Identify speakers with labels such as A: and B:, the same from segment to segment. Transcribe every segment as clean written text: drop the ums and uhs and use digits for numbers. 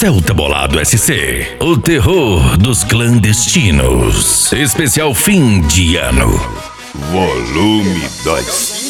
A: Celta Bolado SC, o terror dos clandestinos. Especial fim de ano. Volume 2.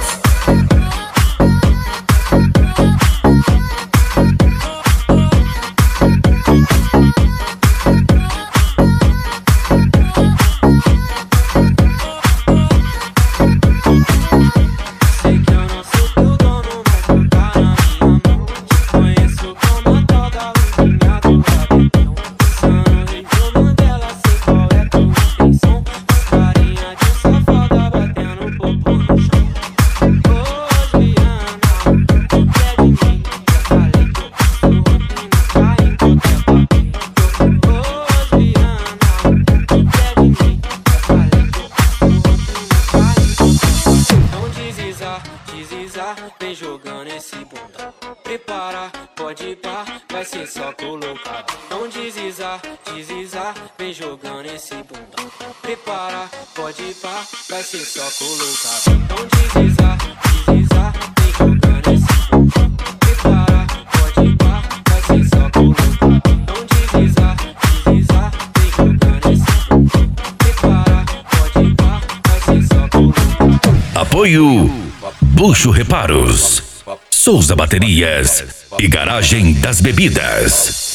B: Vem jogando esse bunda. Prepara, pode ir pá, vai ser só colocado. Não deslizar, vem jogando esse bunda. Prepara, pode ir pá, vai ser só colocado. Não deslizar, vem jogando esse bunda. Prepara, pode ir pá, vai ser só colocado. Não deslizar, vem jogando esse bunda. Prepara, pode ir pá, vai ser só colocado.
A: Apoio Bucho Reparos, Souza Baterias e Garagem das Bebidas.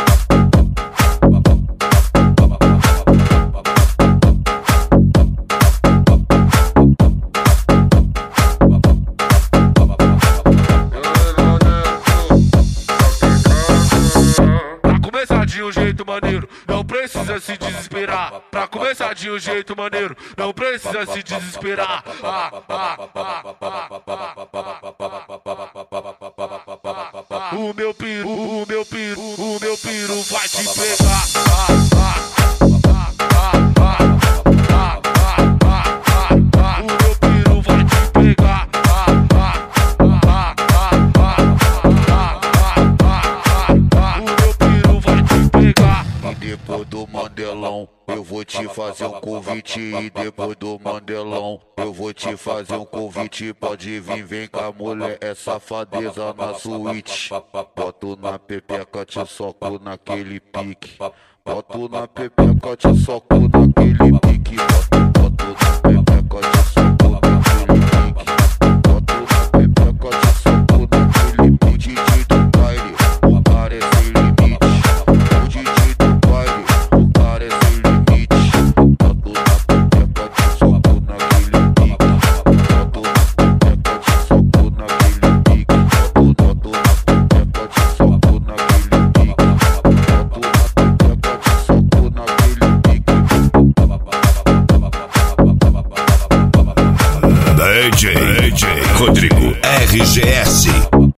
C: Pra começar de um jeito maneiro, não precisa se desesperar. Pra começar de um jeito maneiro, não precisa se desesperar. O meu piru vai te pegar. O meu piru vai te pegar. O meu piru vai te pegar.
D: E depois do Mandelão, eu vou te fazer um convite. E depois do Mandelão, eu vou te fazer um convite. Pode vir, vem cá, mulher, é safadeza na suíte. Boto na pepeca, te soco naquele pique. Boto na pepeca, te soco naquele pique. Boto na pepeca, te soco naquele pique. Boto na pepeca, te soco naquele pique. O DJ do baile, o cara é sem limite. O DJ do baile, o cara é sem limite. Boto na pepeca, te soco naquele pique. Boto na pepeca, te soco naquele pique. Boto na pepeca, te soco naquele pique. Boto na pepeca, te soco naquele pique.
A: DJ Rodrigo RGS.